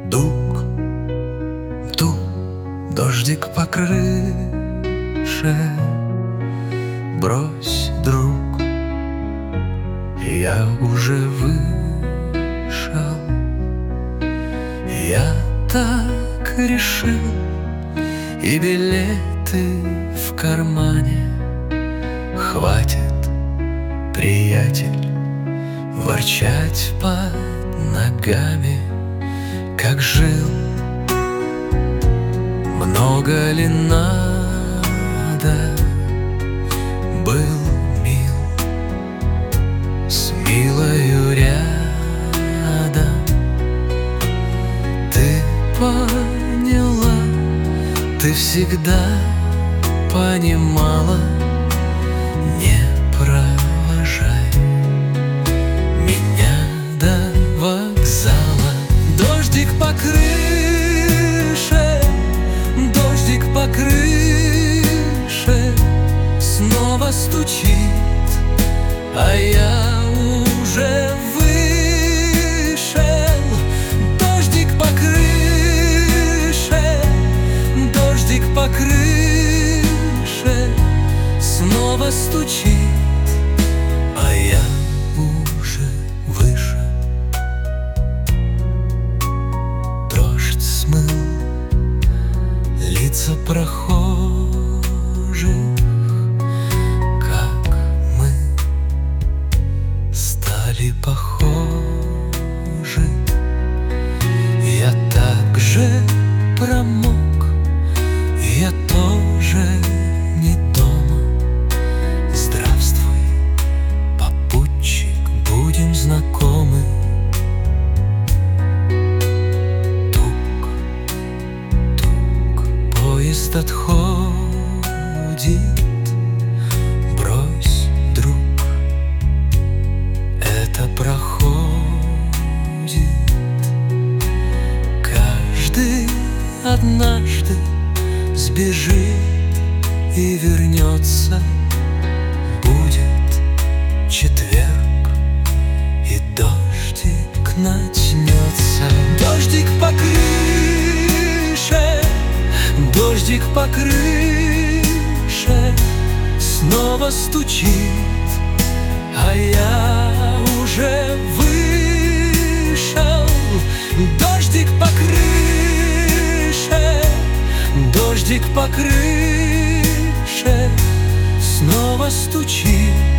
Дуг, дуг, дождик по крыше. Брось, друг, я уже вышел. Я так решил, и билеты в кармане. Хватит, приятель, ворчать под ногами, как жил. Много ли надо был мил с милою рядом? Ты поняла, ты всегда понимала. Не провожай меня до вокзала. Дождик по крыше, дождик по крыше снова стучит, а я уже вышел. Дождик по крыше, дождик по крыше снова стучит, а я уже выше. Дождь смыл лица прохожих, как мы стали похожи. Я так же промок, я тоже не дома. Здравствуй, попутчик, будем знакомы. Тук, тук, поезд отходит. Брось, друг, это проходит. Каждый однажды сбежит и вернется. Будет четверг, и дождик начнется. Дождик по крыше, дождик по крыше снова стучит, а я уже вышел. Дождик по крыше, дождик по крыше снова стучит,